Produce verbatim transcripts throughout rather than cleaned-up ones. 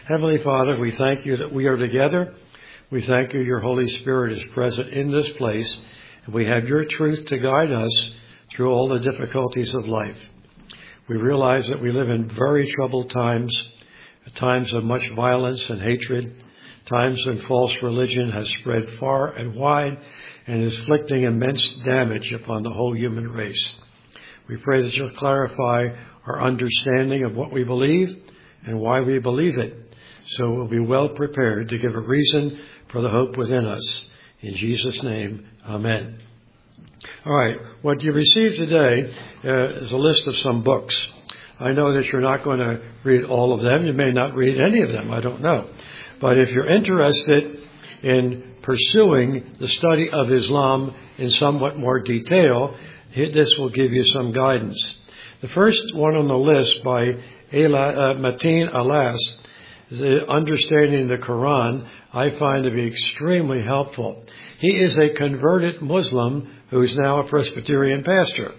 Heavenly Father, we thank you that we are together. We thank you your Holy Spirit is present in this place, and we have your truth to guide us through all the difficulties of life. We realize that we live in very troubled times, times of much violence and hatred, times when false religion has spread far and wide and is inflicting immense damage upon the whole human race. We pray that you'll clarify our understanding of what we believe and why we believe it, so we'll be well prepared to give a reason for the hope within us. In Jesus' name, amen. All right, what you received today uh, is a list of some books. I know that you're not going to read all of them. You may not read any of them. I don't know. But if you're interested in pursuing the study of Islam in somewhat more detail, this will give you some guidance. The first one on the list by uh, Mateen Alas, the Understanding the Quran, I find to be extremely helpful. He is a converted Muslim who is now a Presbyterian pastor.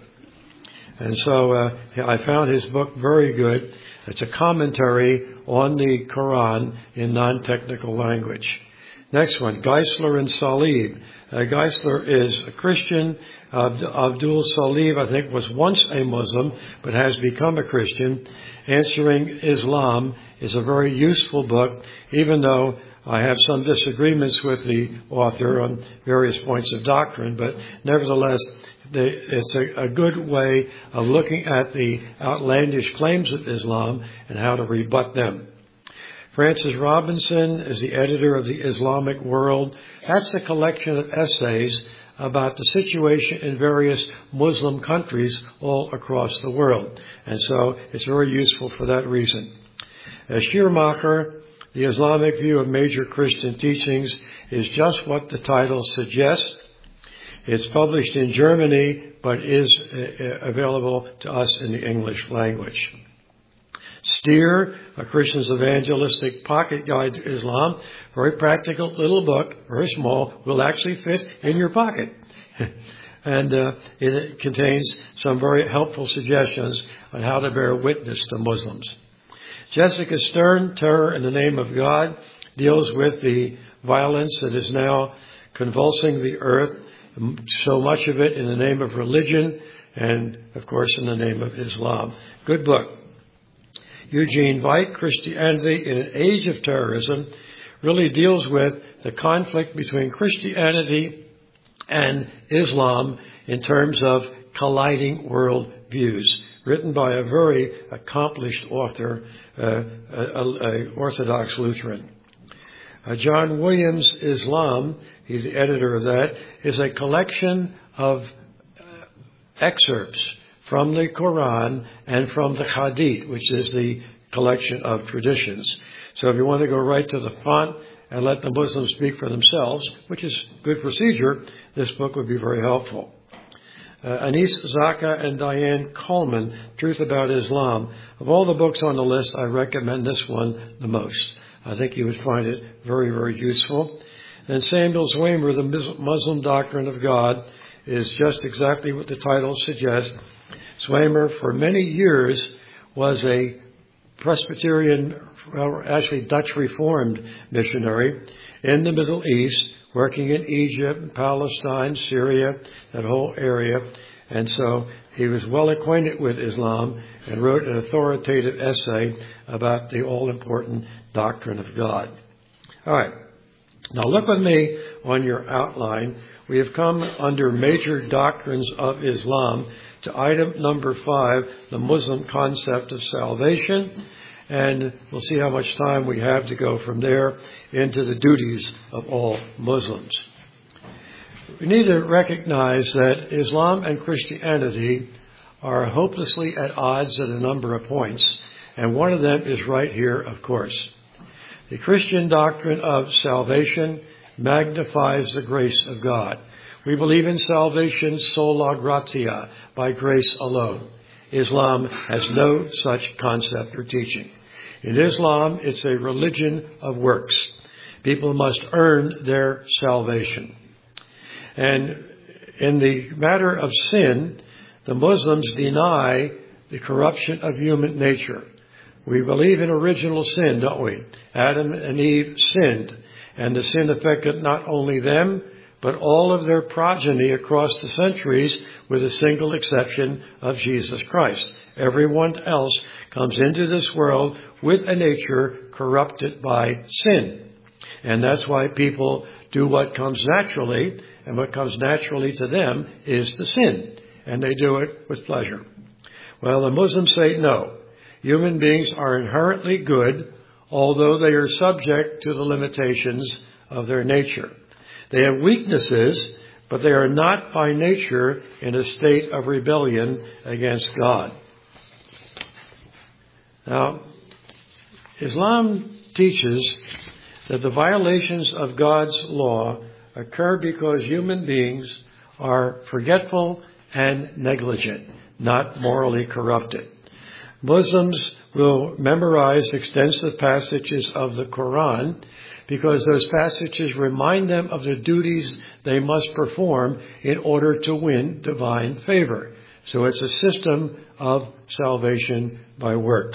And so uh, I found his book very good. It's a commentary on the Quran in non-technical language. Next one, Geisler and Salib. Uh, Geisler is a Christian. Uh, Abdul Salib, I think, was once a Muslim, but has become a Christian. Answering Islam is a very useful book, even though I have some disagreements with the author on various points of doctrine, but nevertheless, they, it's a, a good way of looking at the outlandish claims of Islam and how to rebut them. Francis Robinson is the editor of the Islamic World. That's a collection of essays about the situation in various Muslim countries all across the world. And so it's very useful for that reason. As Schirmacher, The Islamic View of Major Christian Teachings, is just what the title suggests. It's published in Germany, but is available to us in the English language. Steer, a Christian's Evangelistic Pocket Guide to Islam, very practical little book, very small, will actually fit in your pocket. and uh, it contains some very helpful suggestions on how to bear witness to Muslims. Jessica Stern, Terror in the Name of God, deals with the violence that is now convulsing the earth, so much of it in the name of religion and, of course, in the name of Islam. Good book. Eugene Veit, Christianity in an Age of Terrorism, really deals with the conflict between Christianity and Islam in terms of colliding world views, written by a very accomplished author, uh, an Orthodox Lutheran. Uh, John Williams' Islam, he's the editor of that, is a collection of uh, excerpts from the Quran and from the Hadith, which is the collection of traditions. So if you want to go right to the font and let the Muslims speak for themselves, which is good procedure, this book would be very helpful. Uh, Anis Zaka and Diane Coleman, Truth About Islam. Of all the books on the list, I recommend this one the most. I think you would find it very, very useful. And Samuel Zwemer, The Muslim Doctrine of God, is just exactly what the title suggests. Zwemer, for many years, was a Presbyterian, well, actually Dutch Reformed missionary in the Middle East, working in Egypt, Palestine, Syria, that whole area. And so he was well acquainted with Islam and wrote an authoritative essay about the all-important doctrine of God. All right. Now look with me on your outline. We have come under major doctrines of Islam to item number five, the Muslim concept of salvation. And we'll see how much time we have to go from there into the duties of all Muslims. We need to recognize that Islam and Christianity are hopelessly at odds at a number of points. And one of them is right here, of course. The Christian doctrine of salvation magnifies the grace of God. We believe in salvation sola gratia, by grace alone. Islam has no such concept or teaching. In Islam, it's a religion of works. People must earn their salvation. And in the matter of sin, the Muslims deny the corruption of human nature. We believe in original sin, don't we? Adam and Eve sinned, and the sin affected not only them, but all of their progeny across the centuries, with a single exception of Jesus Christ. Everyone else comes into this world with a nature corrupted by sin. And that's why people do what comes naturally, and what comes naturally to them is to sin. And they do it with pleasure. Well, the Muslims say no. Human beings are inherently good, although they are subject to the limitations of their nature. They have weaknesses, but they are not by nature in a state of rebellion against God. Now, Islam teaches that the violations of God's law occur because human beings are forgetful and negligent, not morally corrupted. Muslims will memorize extensive passages of the Quran because those passages remind them of the duties they must perform in order to win divine favor. So it's a system of salvation by works.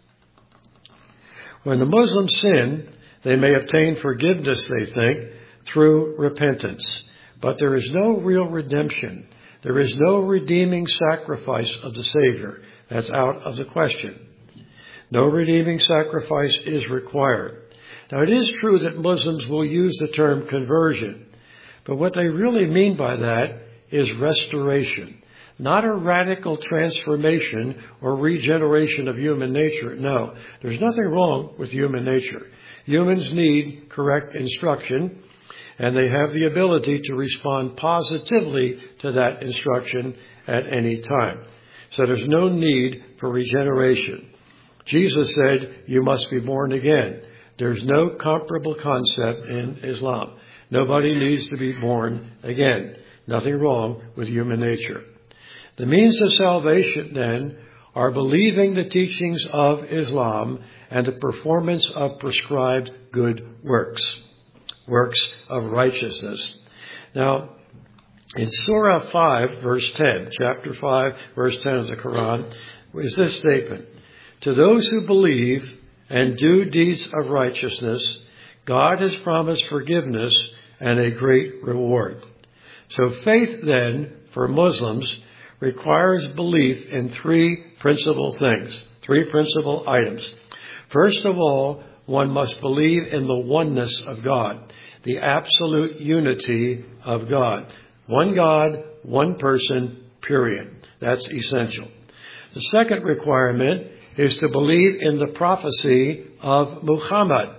When the Muslims sin, they may obtain forgiveness, they think, through repentance. But there is no real redemption. There is no redeeming sacrifice of the Savior. That's out of the question. No redeeming sacrifice is required. Now, it is true that Muslims will use the term conversion, but what they really mean by that is restoration. Not a radical transformation or regeneration of human nature. No, there's nothing wrong with human nature. Humans need correct instruction, and they have the ability to respond positively to that instruction at any time. So there's no need for regeneration. Jesus said, you must be born again. There's no comparable concept in Islam. Nobody needs to be born again. Nothing wrong with human nature. The means of salvation, then, are believing the teachings of Islam and the performance of prescribed good works, works of righteousness. Now, in Surah five, verse ten, chapter five, verse ten of the Quran, is this statement: to those who believe and do deeds of righteousness, God has promised forgiveness and a great reward. So faith, then, for Muslims requires belief in three principal things, three principal items. First of all, one must believe in the oneness of God, the absolute unity of God. One God, one person, period. That's essential. The second requirement is to believe in the prophecy of Muhammad.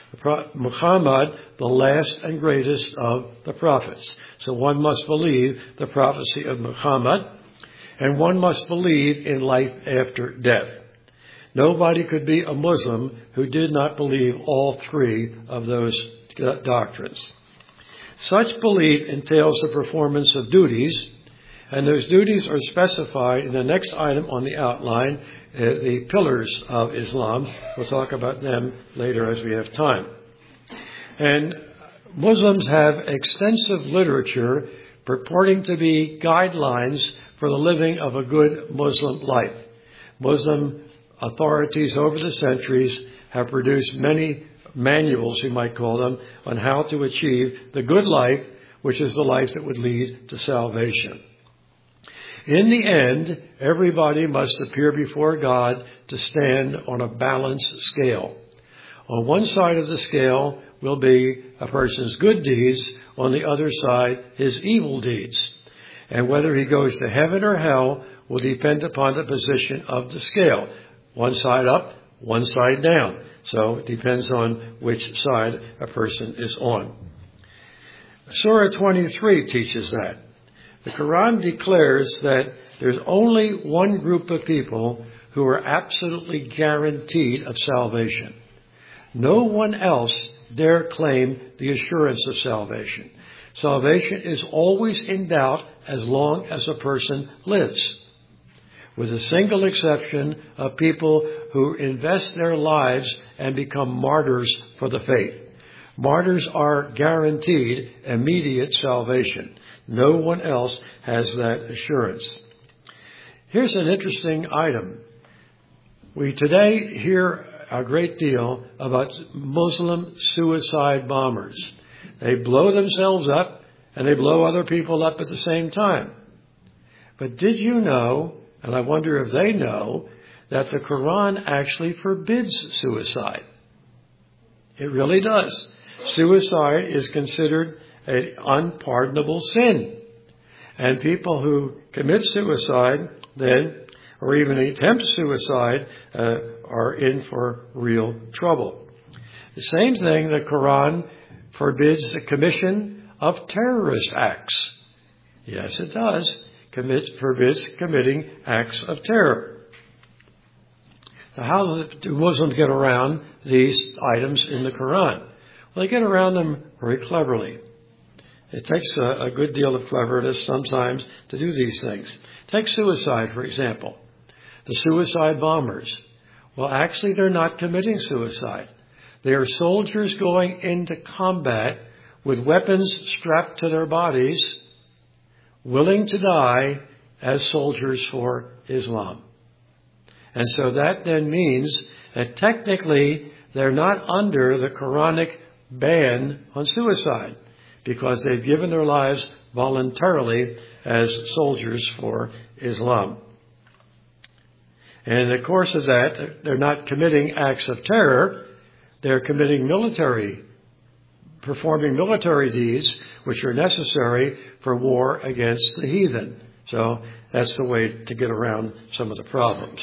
Muhammad, the last and greatest of the prophets. So one must believe the prophecy of Muhammad, and one must believe in life after death. Nobody could be a Muslim who did not believe all three of those doctrines. Such belief entails the performance of duties, and those duties are specified in the next item on the outline, uh, the pillars of Islam. We'll talk about them later as we have time. And Muslims have extensive literature purporting to be guidelines for the living of a good Muslim life. Muslim authorities over the centuries have produced many manuals, you might call them, on how to achieve the good life, which is the life that would lead to salvation. In the end, everybody must appear before God to stand on a balanced scale. On one side of the scale will be a person's good deeds, on the other side, his evil deeds. And whether he goes to heaven or hell will depend upon the position of the scale. One side up, one side down. So it depends on which side a person is on. Surah twenty-three teaches that. The Quran declares that there's only one group of people who are absolutely guaranteed of salvation. No one else dare claim the assurance of salvation. Salvation is always in doubt as long as a person lives, with a single exception of people who invest their lives and become martyrs for the faith. Martyrs are guaranteed immediate salvation. No one else has that assurance. Here's an interesting item. We today hear a great deal about Muslim suicide bombers. They blow themselves up and they blow other people up at the same time. But did you know, and I wonder if they know, that the Quran actually forbids suicide? It really does. Suicide is considered an unpardonable sin. And people who commit suicide then, or even attempt suicide, uh, are in for real trouble. The same thing, the Quran forbids the commission of terrorist acts. Yes, it does. Commit, forbids committing acts of terror. Now, how do Muslims get around these items in the Quran? Well, they get around them very cleverly. It takes a, a good deal of cleverness sometimes to do these things. Take suicide, for example. The suicide bombers. Well, actually, they're not committing suicide. They are soldiers going into combat with weapons strapped to their bodies, willing to die as soldiers for Islam. And so that then means that technically they're not under the Quranic ban on suicide because they've given their lives voluntarily as soldiers for Islam. And in the course of that, they're not committing acts of terror. They're committing military, performing military deeds which are necessary for war against the heathen. So that's the way to get around some of the problems.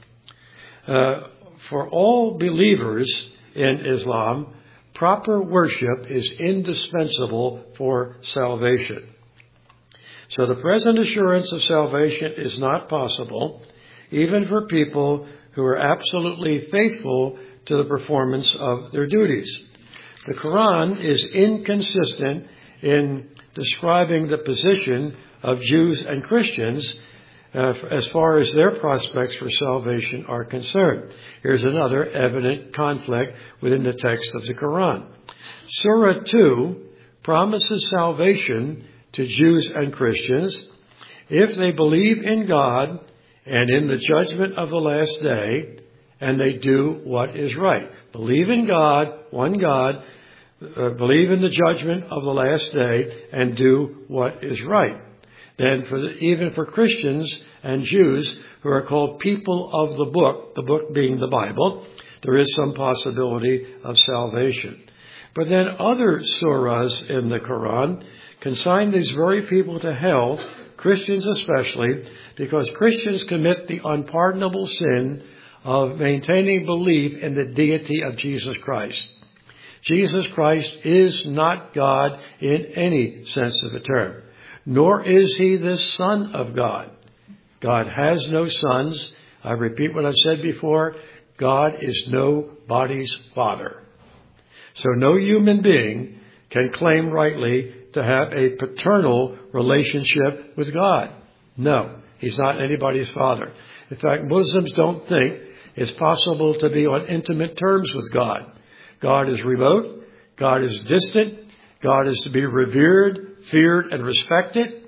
Uh, for all believers in Islam, proper worship is indispensable for salvation. So the present assurance of salvation is not possible, even for people who are absolutely faithful to the performance of their duties. The Quran is inconsistent in describing the position of Jews and Christians uh, as far as their prospects for salvation are concerned. Here's another evident conflict within the text of the Quran. Surah two promises salvation to Jews and Christians if they believe in God and in the judgment of the last day, and they do what is right. Believe in God, one God, uh, believe in the judgment of the last day, and do what is right. Then for the, even for Christians and Jews who are called people of the book, the book being the Bible, there is some possibility of salvation. But then other surahs in the Quran consign these very people to hell, Christians especially, because Christians commit the unpardonable sin of maintaining belief in the deity of Jesus Christ. Jesus Christ is not God in any sense of the term, nor is he the Son of God. God has no sons. I repeat what I've said before. God is nobody's father. So no human being can claim rightly to have a paternal relationship with God. No, he's not anybody's father. In fact, Muslims don't think it's possible to be on intimate terms with God. God is remote. God is distant. God is to be revered, feared, and respected.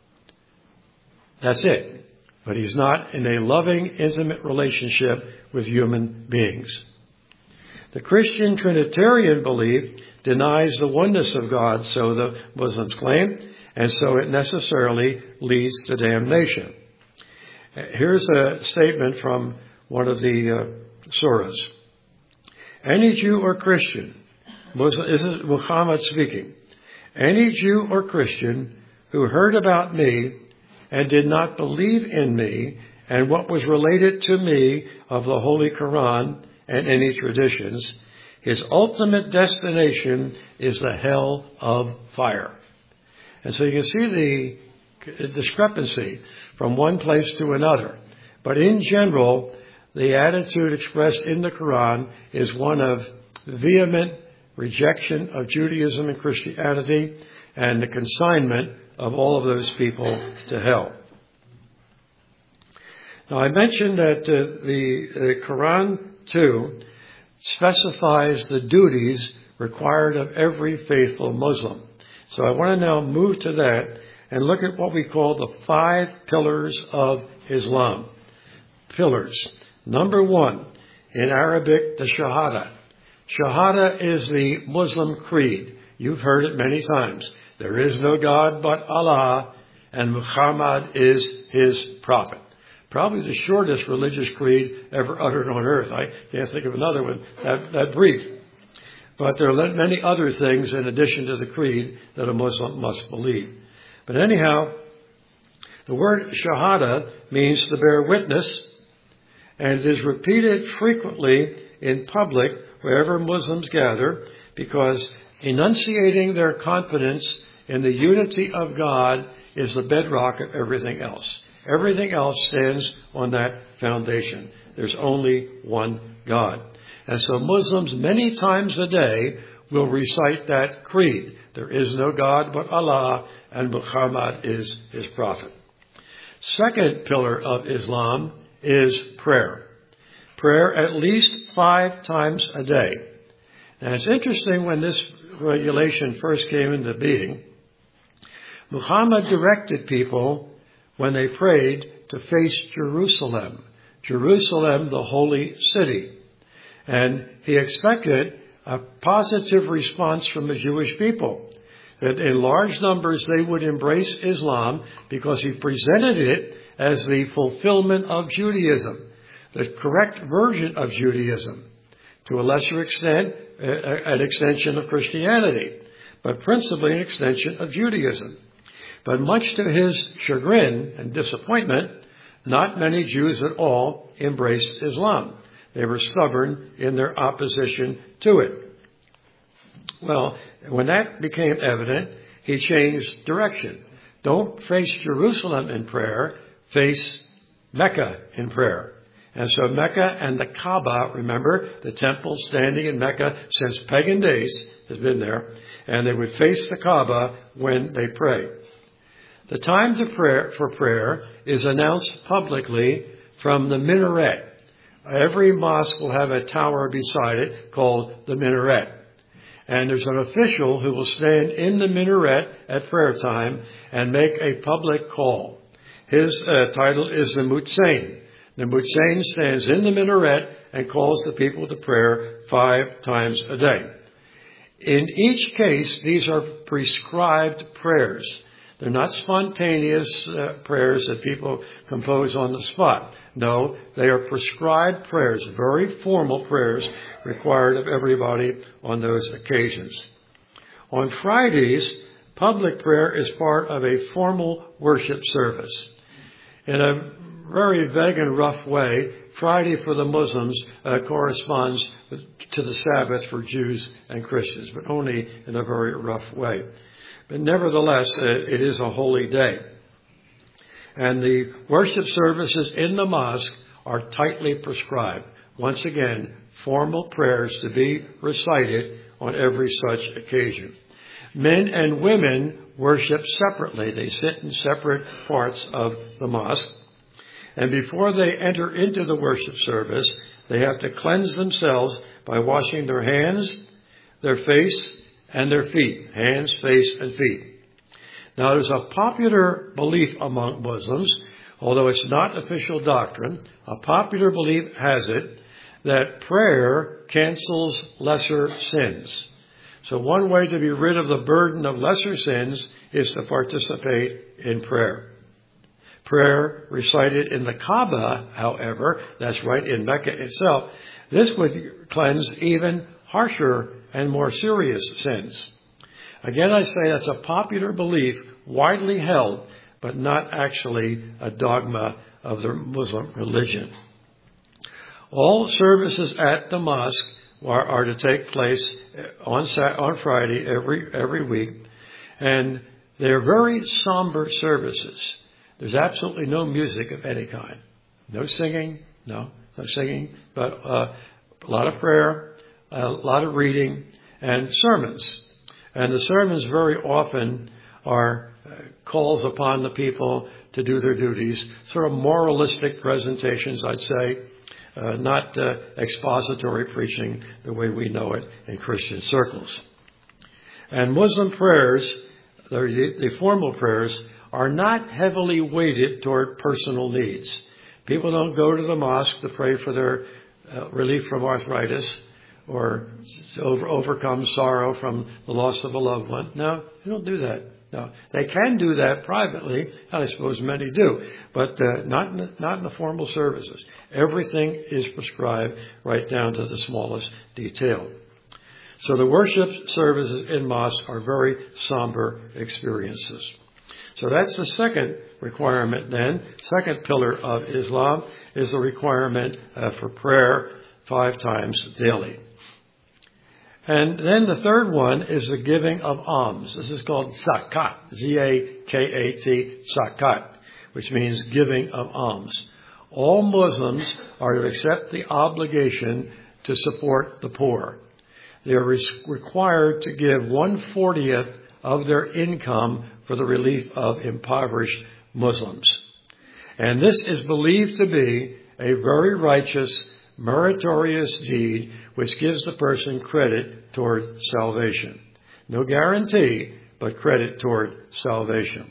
That's it. But he's not in a loving, intimate relationship with human beings. The Christian Trinitarian belief denies the oneness of God, so the Muslims claim, and so it necessarily leads to damnation. Here's a statement from one of the uh, surahs. Any Jew or Christian, Muslim, this is Muhammad speaking, any Jew or Christian who heard about me and did not believe in me and what was related to me of the Holy Quran and any traditions, his ultimate destination is the hell of fire. And so you can see the discrepancy from one place to another. But in general, the attitude expressed in the Quran is one of vehement rejection of Judaism and Christianity and the consignment of all of those people to hell. Now, I mentioned that uh, the uh, Quran, too, specifies the duties required of every faithful Muslim. So I want to now move to that and look at what we call the five pillars of Islam. Pillars. Number one, in Arabic, the Shahada. Shahada is the Muslim creed. You've heard it many times. There is no God but Allah, and Muhammad is his prophet. Probably the shortest religious creed ever uttered on earth. I can't think of another one that, that brief. But there are many other things in addition to the creed that a Muslim must believe. But anyhow, the word Shahada means to bear witness, and it is repeated frequently in public wherever Muslims gather, because enunciating their confidence in the unity of God is the bedrock of everything else. Everything else stands on that foundation. There's only one God. And so Muslims many times a day will recite that creed. There is no God but Allah, and Muhammad is his prophet. Second pillar of Islam is prayer. Prayer at least five times a day. Now it's interesting, when this regulation first came into being, Muhammad directed people when they prayed to face Jerusalem. Jerusalem, the holy city. And he expected a positive response from the Jewish people, that in large numbers they would embrace Islam, because he presented it as the fulfillment of Judaism, the correct version of Judaism, to a lesser extent, an extension of Christianity, but principally an extension of Judaism. But much to his chagrin and disappointment, not many Jews at all embraced Islam. They were stubborn in their opposition to it. Well, when that became evident, he changed direction. Don't face Jerusalem in prayer, face Mecca in prayer. And so Mecca and the Kaaba, remember, the temple standing in Mecca since pagan days has been there, and they would face the Kaaba when they pray. The time to prayer, for prayer is announced publicly from the minaret. Every mosque will have a tower beside it called the minaret. And there's an official who will stand in the minaret at prayer time and make a public call. His uh, title is the Muezzin. The Muezzin stands in the minaret and calls the people to prayer five times a day. In each case, these are prescribed prayers. They're not spontaneous uh, prayers that people compose on the spot. No, they are prescribed prayers, very formal prayers required of everybody on those occasions. On Fridays, public prayer is part of a formal worship service. In a very vague and rough way, Friday for the Muslims uh, corresponds to the Sabbath for Jews and Christians, but only in a very rough way. But nevertheless, uh, it is a holy day. And the worship services in the mosque are tightly prescribed. Once again, formal prayers to be recited on every such occasion. Men and women worship separately. They sit in separate parts of the mosque. And before they enter into the worship service, they have to cleanse themselves by washing their hands, their face, and their feet. Hands, face, and feet. Now, there's a popular belief among Muslims, although it's not official doctrine, a popular belief has it that prayer cancels lesser sins. So one way to be rid of the burden of lesser sins is to participate in prayer. Prayer recited in the Kaaba, however, that's right in Mecca itself, this would cleanse even harsher and more serious sins. Again, I say that's a popular belief, widely held, but not actually a dogma of the Muslim religion. All services at the mosque are, are to take place on on Friday every every week, and they're very somber services. There's absolutely no music of any kind, no singing, no, no singing, but uh, a lot of prayer, a lot of reading, and sermons. And the sermons very often are uh, calls upon the people to do their duties, sort of moralistic presentations, I'd say, uh, not uh, expository preaching the way we know it in Christian circles. And Muslim prayers, the, the formal prayers, are not heavily weighted toward personal needs. People don't go to the mosque to pray for their uh, relief from arthritis or to over, overcome sorrow from the loss of a loved one. No, they don't do that. No, they can do that privately, and I suppose many do, but uh, not in the, not in the formal services. Everything is prescribed right down to the smallest detail. So the worship services in mosques are very somber experiences. So that's the second requirement then. Second pillar of Islam is the requirement uh, for prayer five times daily. And then the third one is the giving of alms. This is called zakat, Z A K A T, zakat, which means giving of alms. All Muslims are to accept the obligation to support the poor. They are re- required to give one fortieth of their income for the relief of impoverished Muslims. And this is believed to be a very righteous, meritorious deed which gives the person credit toward salvation. No guarantee, but credit toward salvation.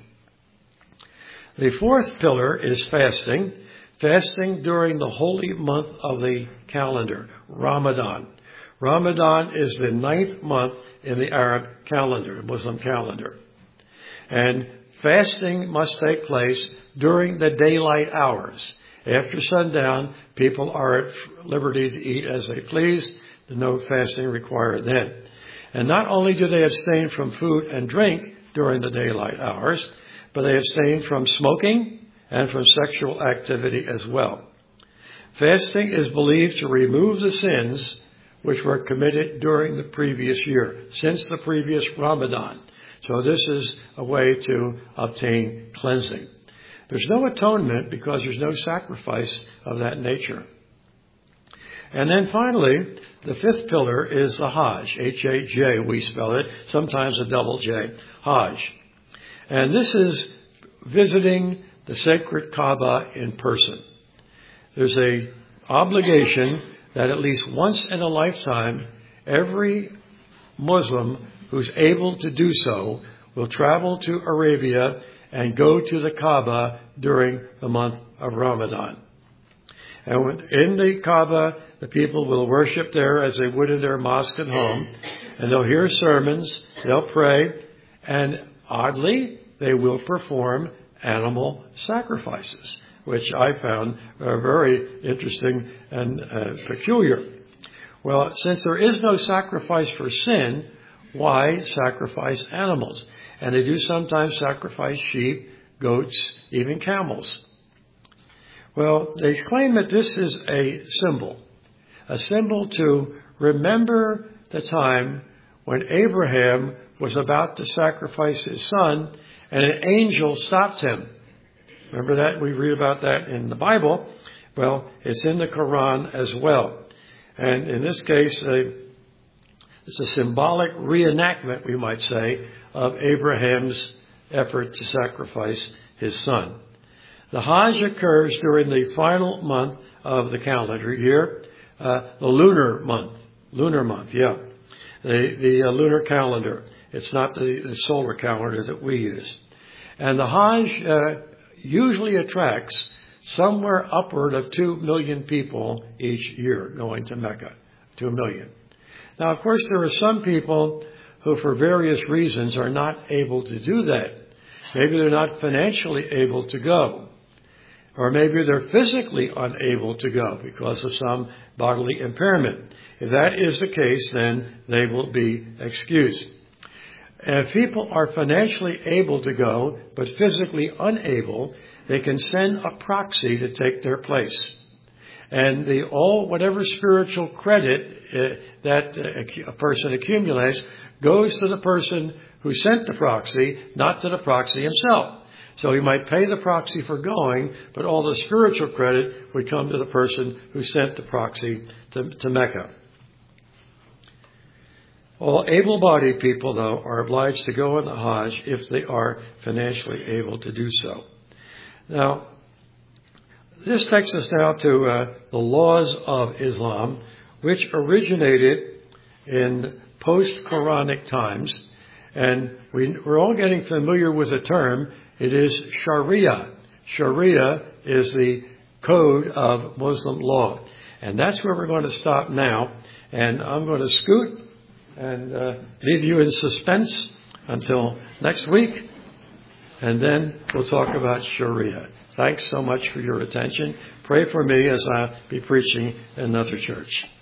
The fourth pillar is fasting. Fasting during the holy month of the calendar, Ramadan. Ramadan is the ninth month in the Arab calendar, Muslim calendar. And fasting must take place during the daylight hours. After sundown, people are at liberty to eat as they please. There's no fasting required then. And not only do they abstain from food and drink during the daylight hours, but they abstain from smoking and from sexual activity as well. Fasting is believed to remove the sins which were committed during the previous year, since the previous Ramadan. So this is a way to obtain cleansing. There's no atonement because there's no sacrifice of that nature. And then finally, the fifth pillar is the Hajj, H A J we spell it, sometimes a double J, Hajj. And this is visiting the sacred Kaaba in person. There's a obligation that at least once in a lifetime, every Muslim who's able to do so will travel to Arabia and go to the Kaaba during the month of Ramadan. And when in the Kaaba, the people will worship there as they would in their mosque at home, and they'll hear sermons, they'll pray, and oddly, they will perform animal sacrifices, which I found uh, very interesting and uh, peculiar. Well, since there is no sacrifice for sin, why sacrifice animals? And they do sometimes sacrifice sheep, goats, even camels. Well, they claim that this is a symbol, a symbol to remember the time when Abraham was about to sacrifice his son, and an angel stopped him. Remember that? We read about that in the Bible. Well, it's in the Quran as well. And in this case, uh, it's a symbolic reenactment, we might say, of Abraham's effort to sacrifice his son. The Hajj occurs during the final month of the calendar year, uh, the lunar month. Lunar month, yeah. The, the uh, lunar calendar. It's not the, the solar calendar that we use. And the Hajj uh, usually attracts somewhere upward of two million people each year going to Mecca. Two million. Now, of course, there are some people who, for various reasons, are not able to do that. Maybe they're not financially able to go. Or maybe they're physically unable to go because of some bodily impairment. If that is the case, then they will be excused. And if people are financially able to go, but physically unable, they can send a proxy to take their place. And the all whatever spiritual credit uh, that uh, a person accumulates goes to the person who sent the proxy, not to the proxy himself. So he might pay the proxy for going, but all the spiritual credit would come to the person who sent the proxy to, to Mecca. All able-bodied people, though, are obliged to go on the Hajj if they are financially able to do so. Now, this takes us now to uh, the laws of Islam, which originated in post-Quranic times. And we, we're all getting familiar with the term. It is Sharia. Sharia is the code of Muslim law. And that's where we're going to stop now. And I'm going to scoot and uh, leave you in suspense until next week. And then we'll talk about Sharia. Thanks so much for your attention. Pray for me as I be preaching in another church.